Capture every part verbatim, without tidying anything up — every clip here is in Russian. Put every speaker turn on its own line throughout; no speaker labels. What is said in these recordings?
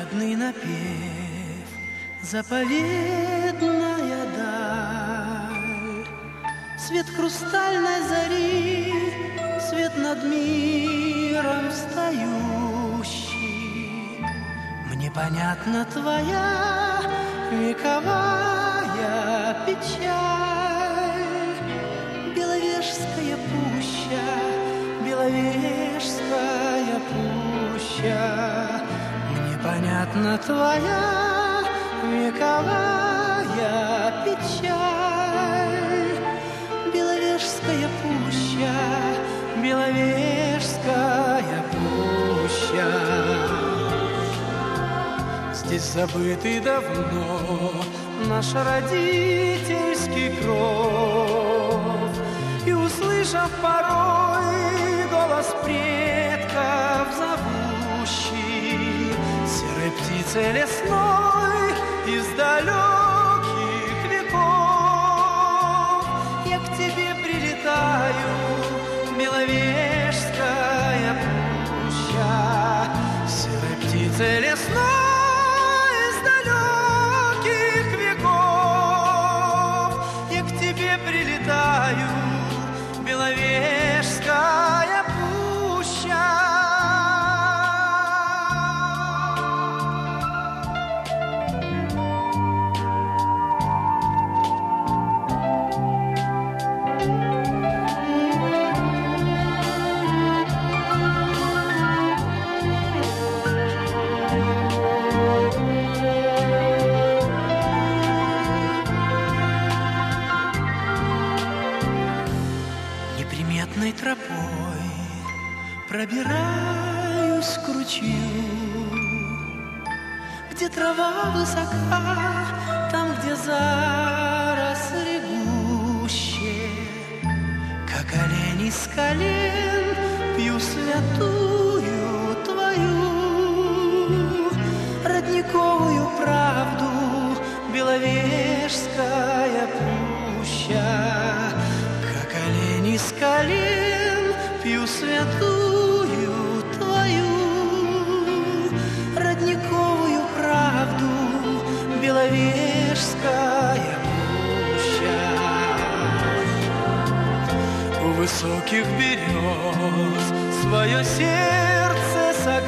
Неприметный напев, заповедная даль, свет хрустальной зари, свет над миром встающий. Мне понятна твоя вековая печаль. Беловежская пуща, Беловежская пуща. Понятна твоя вековая печаль. Беловежская пуща, Беловежская пуща. Здесь забытый давно наш родительский кров, и, услышав порой голос предков зовущий, серой птицей лесной из далеких веков, я к тебе прилетаю, Беловежская пуща. Серой птицей лесной из далеких веков, я к тебе прилетаю, Беловежская пуща. Неприметной тропой пробираюсь к ручью, где трава высока, там, где заросли гуще. Как олень из колен пью святую твою родниковую правду, Беловежская пуща. Как олень из колен пью святую твою родниковую правду, Беловежская пуща. У высоких берез свое сердце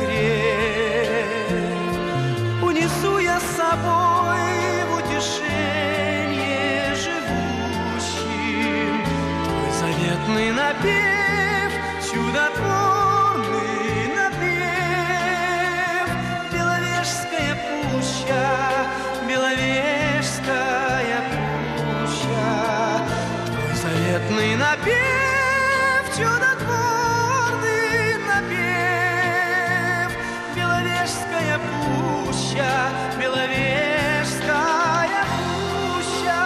согрев, унесу я с собой в утешение живущим твой заветный напев, чудотворный напев. Беловежская пуща, Беловежская пуща, твой заветный напев, чудотворный напев. Беловежская пуща, Беловежская пуща.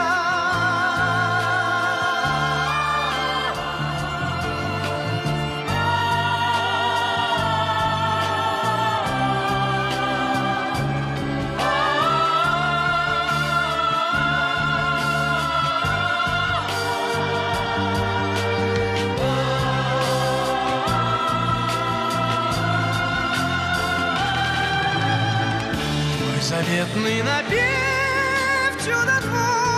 Заветный напев, чудотворный